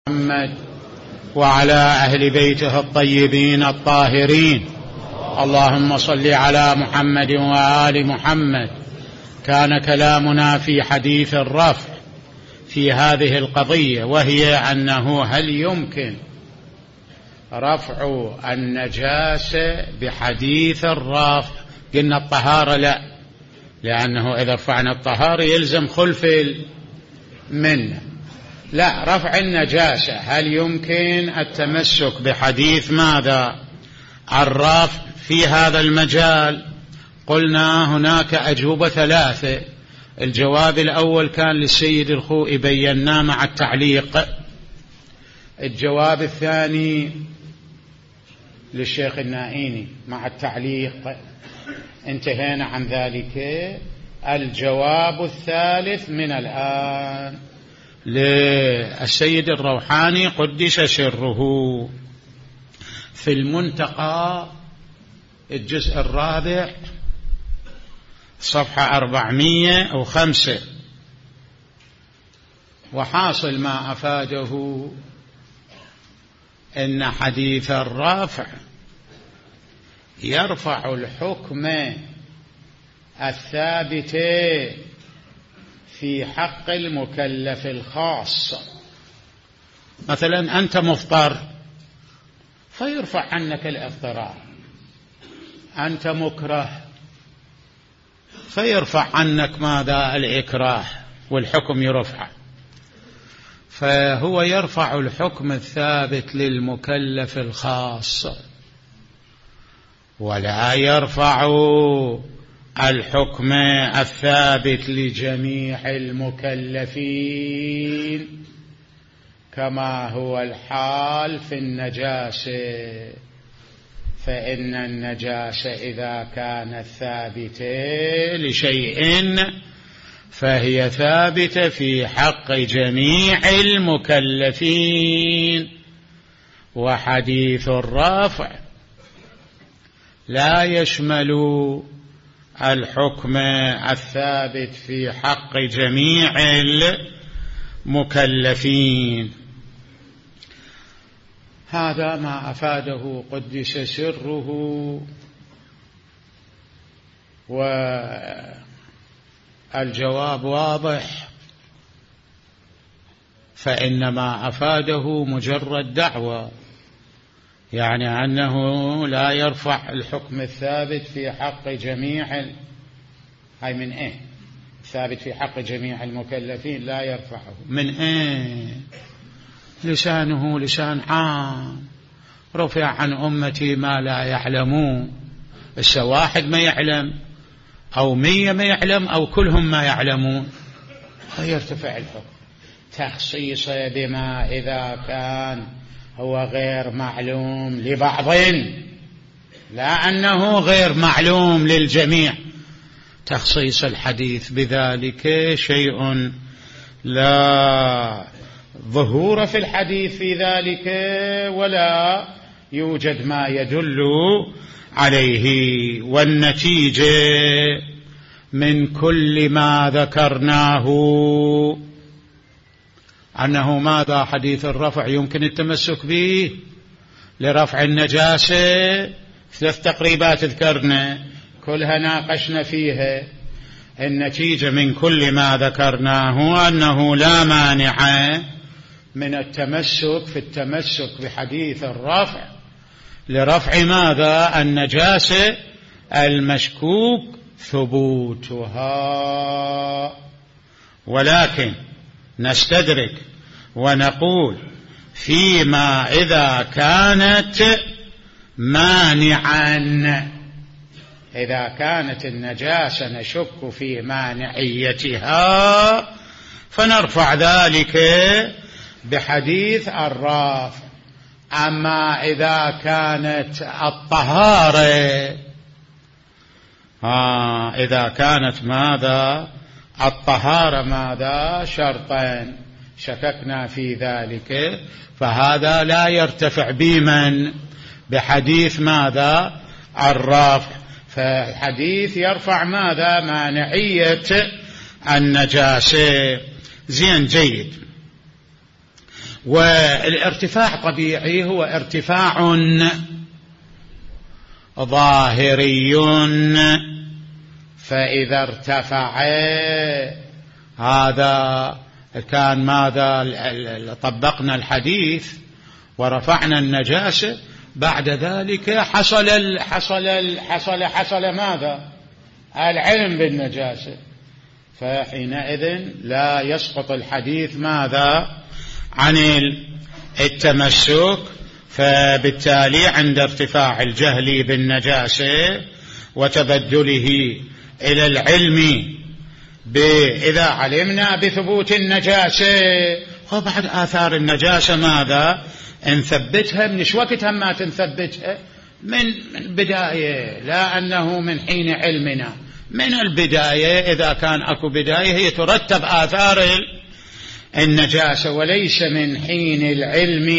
محمد وعلى أهل بيته الطيبين الطاهرين. اللهم صل على محمد وآل محمد. كان كلامنا في حديث الرفع في هذه القضية، وهي أنه هل يمكن رفع النجاسة بحديث الرفع؟ قلنا الطهارة لا، لأنه إذا رفعنا الطهارة يلزم خلف منه. لا، رفع النجاسة هل يمكن التمسك بحديث ماذا؟ الرفع في هذا المجال. قلنا هناك أجوبة ثلاثة. الجواب الأول كان للسيد الخوئي بيناه مع التعليق. الجواب الثاني للشيخ النائيني مع التعليق، انتهينا عن ذلك. الجواب الثالث من الآن للسيد الروحاني قدس سره في المنتقى الجزء الرابع صفحة 405. وحاصل ما أفاده إن حديث الرفع يرفع الحكم الثابت في حق المكلف الخاص. مثلا أنت مضطر فيرفع عنك الاضطرار، أنت مكره فيرفع عنك ماذا؟ الإكراه، والحكم يرفع. فهو يرفع الحكم الثابت للمكلف الخاص، ولا يرفع الحكم الثابت لجميع المكلفين كما هو الحال في النجاسة. فإن النجاسة إذا كانت ثابتة لشيء فهي ثابتة في حق جميع المكلفين. وحديث الرفع لا يشمل الحكم الثابت في حق جميع المكلفين. هذا ما أفاده قدس سره. والجواب واضح، فإنما أفاده مجرد دعوة، يعني أنه لا يرفع الحكم الثابت في حق جميع هاي من إيه؟ ثابت في حق جميع المكلفين لا يرفعه من إيه؟ لسانه لسان عام، رفع عن أمتي ما لا يعلمون. بس واحد ما يعلم أو 100 ما يعلم أو كلهم ما يعلمون، فيرتفع الحكم تخصيصا بما إذا كان هو غير معلوم لبعض، لا أنه غير معلوم للجميع. تخصيص الحديث بذلك شيء لا ظهور في الحديث في ذلك، ولا يوجد ما يدل عليه. والنتيجة من كل ما ذكرناه أنه ماذا؟ حديث الرفع يمكن التمسك به لرفع النجاسة. 3 تقريبات ذكرنا كلها ناقشنا فيها. النتيجة من كل ما ذكرناه أنه لا مانع من التمسك في التمسك بحديث الرفع لرفع ماذا؟ النجاسة المشكوك ثبوتها. ولكن نستدرك ونقول فيما إذا كانت مانعا، إذا كانت النجاسة نشك في مانعيتها فنرفع ذلك بحديث الرفع. أما إذا كانت الطهارة إذا كانت ماذا؟ الطهارة ماذا؟ شرطا شككنا في ذلك، فهذا لا يرتفع بمن؟ بحديث ماذا؟ الرفع. فالحديث يرفع ماذا؟ مانعية النجاسة. زين، جيد. والارتفاع طبيعي هو ارتفاع ظاهري، فإذا ارتفع هذا كان ماذا؟ طبقنا الحديث ورفعنا النجاسة، بعد ذلك حصل ماذا؟ العلم بالنجاسة، فحينئذ لا يسقط الحديث ماذا؟ عن التمسك. فبالتالي عند ارتفاع الجهل بالنجاسة وتبدله إلى العلم إذا علمنا بثبوت النجاسة، وبعد آثار النجاسة ماذا؟ نثبتها. من وقتها ما تنثبتها من البداية، لا أنه من حين علمنا، من البداية. إذا كان أكو بداية هي ترتب آثار النجاسة، وليس من حين العلم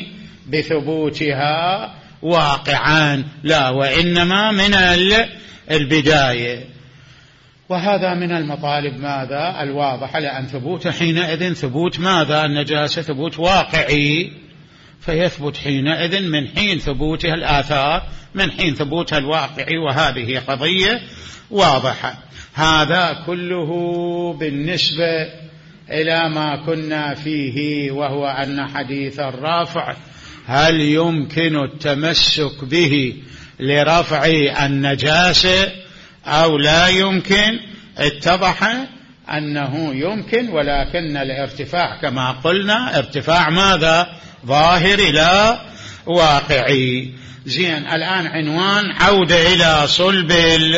بثبوتها واقعا، لا، وإنما من البداية. وهذا من المطالب ماذا؟ الواضحة، لأن ثبوت حينئذ ثبوت ماذا؟ النجاسة ثبوت واقعي، فيثبت حينئذ من حين ثبوتها الآثار، من حين ثبوتها الواقعي، وهذه قضية واضحة. هذا كله بالنسبة إلى ما كنا فيه، وهو أن حديث الرافع هل يمكن التمسك به لرفع النجاسة أو لا يمكن؟ اتضح أنه يمكن، ولكن الارتفاع كما قلنا ارتفاع ماذا؟ ظاهر لا واقعي. زين، الآن عنوان عودة إلى صلب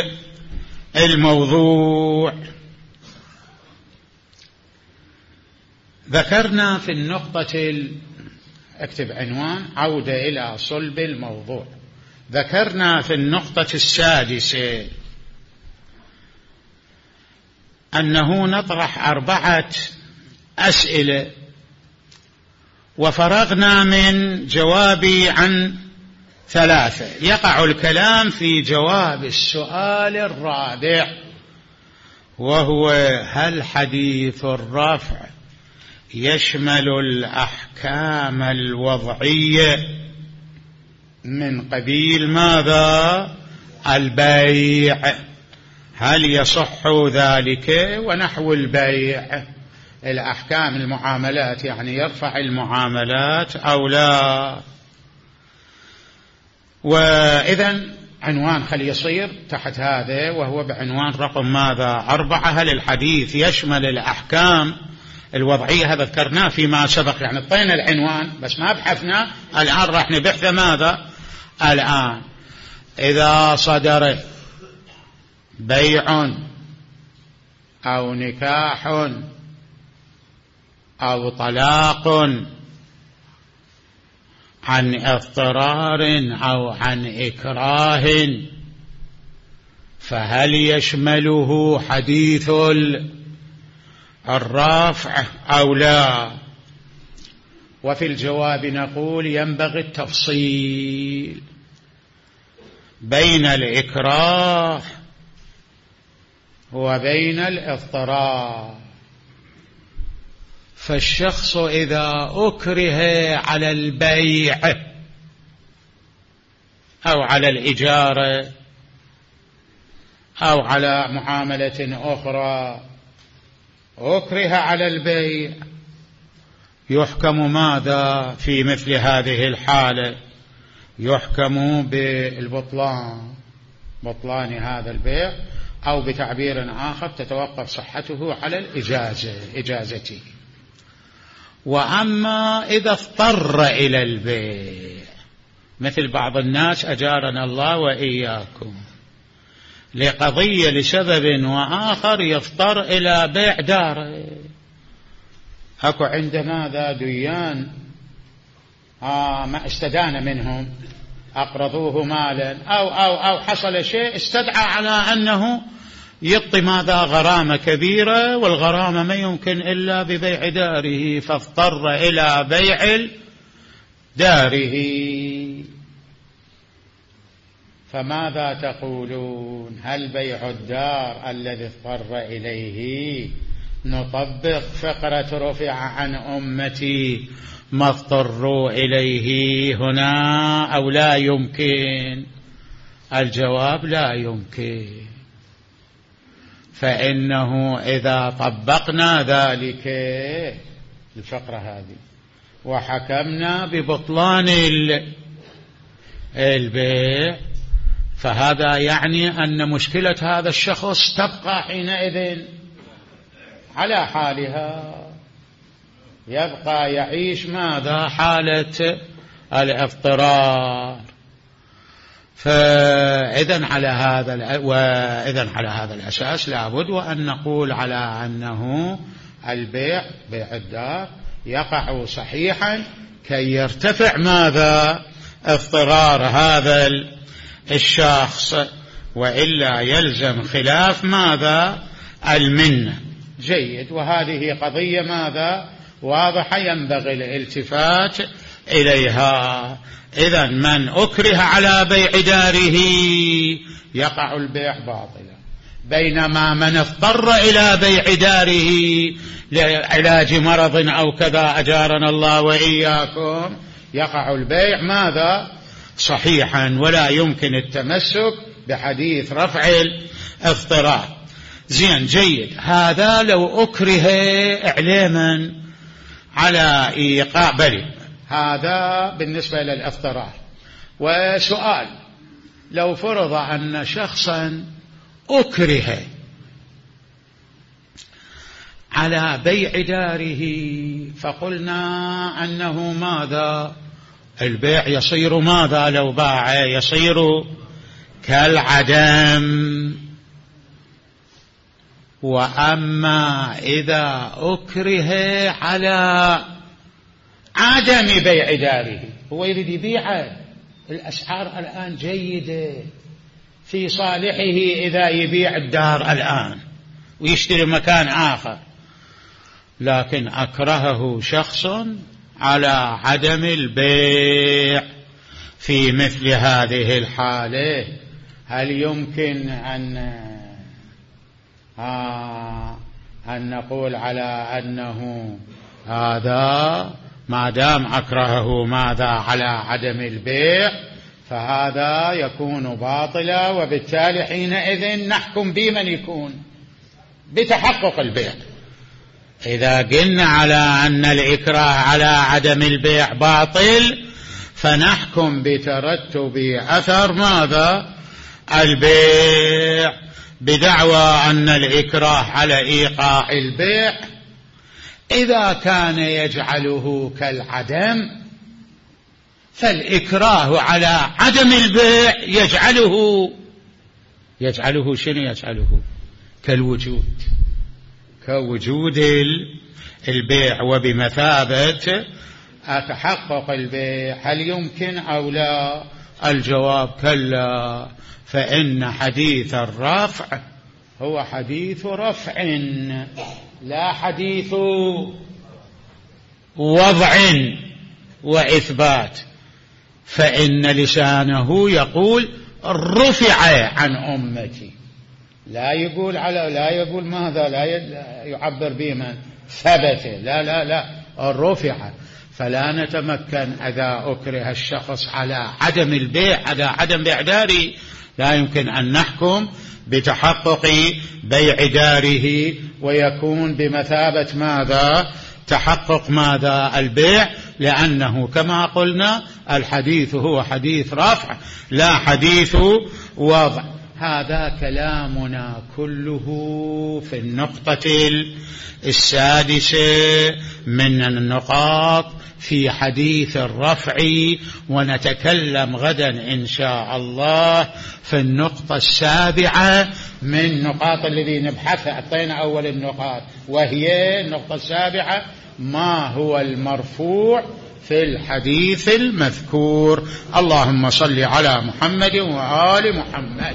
الموضوع. ذكرنا في النقطة اكتب عنوان عودة إلى صلب الموضوع. ذكرنا في النقطة السادسة أنه نطرح 4 أسئلة، وفرغنا من جوابي عن 3. يقع الكلام في جواب السؤال الرابع، وهو هل حديث الرفع يشمل الأحكام الوضعية من قبيل ماذا؟ البيع، هل يصح ذلك؟ ونحو البيع، الأحكام المعاملات، يعني يرفع المعاملات أو لا. وإذا عنوان خلي يصير تحت هذا، وهو بعنوان رقم ماذا؟ 4. هل الحديث يشمل الأحكام الوضعية؟ هذا ذكرناه فيما سبق، يعني اعطينا العنوان بس ما بحثنا. الآن راح نبحث ماذا؟ الآن إذا صدر بيع أو نكاح أو طلاق عن اضطرار أو عن إكراه، فهل يشمله حديث الرافع أو لا؟ وفي الجواب نقول ينبغي التفصيل بين الإكراه وبين الاضطرار. فالشخص إذا أكره على البيع أو على الإجارة أو على معاملة أخرى، أكره على البيع، يحكم ماذا في مثل هذه الحالة؟ يحكم بالبطلان، بطلان هذا البيع، أو بتعبير آخر تتوقف صحته على إجازته. وأما إذا اضطر إلى البيع، مثل بعض الناس أجارنا الله وإياكم لقضية لسبب وآخر يضطر إلى بيع داره، أكو عنده ماذا؟ ديان، ما استدان منهم، أقرضوه مالا أو حصل شيء استدعى على أنه يعطي ماذا؟ غرامة كبيرة، والغرامة ما يمكن إلا ببيع داره، فاضطر إلى بيع داره. فماذا تقولون؟ هل بيع الدار الذي اضطر إليه نطبق فقرة رفع عن أمتي ما اضطروا إليه هنا أو لا يمكن؟ الجواب لا يمكن، فإنه إذا طبقنا ذلك الفقرة هذه وحكمنا ببطلان البيع، فهذا يعني أن مشكلة هذا الشخص تبقى حينئذ على حالها، يبقى يعيش ماذا؟ حالة الاضطرار. فإذن على هذا الأساس لابد وأن نقول على أنه البيع بيع الدار يقع صحيحا كي يرتفع ماذا؟ اضطرار هذا الشخص، وإلا يلزم خلاف ماذا؟ المنة. جيد، وهذه قضية ماذا؟ واضحة ينبغي الالتفات إليها. إذن من أكره على بيع داره يقع البيع باطلا، بينما من اضطر إلى بيع داره لعلاج مرض أو كذا أجارنا الله وإياكم يقع البيع ماذا؟ صحيحا، ولا يمكن التمسك بحديث رفع الاضطرار. زين، جيد. هذا لو أكره إعلاما على إيقاع بلي، هذا بالنسبة للاضطرار. وسؤال: لو فرض أن شخصا أكره على بيع داره، فقلنا أنه ماذا؟ البيع يصير ماذا؟ لو باع يصير كالعدم. وأما إذا أكره على عدم بيع داره، هو يريد يبيعه، الأسعار الآن جيدة، في صالحه إذا يبيع الدار الآن ويشتري مكان آخر، لكن أكرهه شخص على عدم البيع، في مثل هذه الحالة هل يمكن أن نقول على أنه هذا ما دام أكرهه ماذا؟ على عدم البيع، فهذا يكون باطلا، وبالتالي حينئذ نحكم بمن يكون بتحقق البيع. إذا قلنا على أن الإكراه على عدم البيع باطل، فنحكم بترتب أثر ماذا؟ البيع، بدعوى أن الإكراه على إيقاع البيع إذا كان يجعله كالعدم، فالإكراه على عدم البيع يجعله شنو؟ يجعله كالوجود، كوجود البيع، وبمثابة تحقق البيع. هل يمكن أو لا؟ الجواب كلا، فإن حديث الرفع هو حديث رفع لا حديث وضع وإثبات، فإن لسانه يقول رفع عن أمتي، لا يقول ماذا؟ لا يعبر بمن ثبت، لا رفع. فلا نتمكن إذا أكره الشخص على عدم البيع، على عدم بيع داره، لا يمكن أن نحكم بتحقق بيع داره، ويكون بمثابة ماذا؟ تحقق ماذا؟ البيع، لأنه كما قلنا الحديث هو حديث رفع لا حديث وضع. هذا كلامنا كله في النقطة السادسة من النقاط في حديث الرفع، ونتكلم غدا إن شاء الله في النقطة السابعة من نقاط الذي نبحثها. أعطينا أول النقاط، وهي النقطة السابعة: ما هو المرفوع في الحديث المذكور. اللهم صل على محمد وآل محمد.